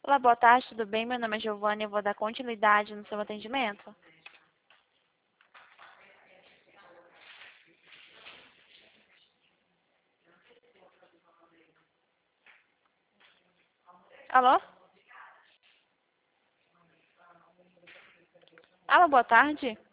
Olá, boa tarde, tudo bem? Meu nome é Giovana e eu vou dar continuidade no seu atendimento. Alô? Alô, boa tarde.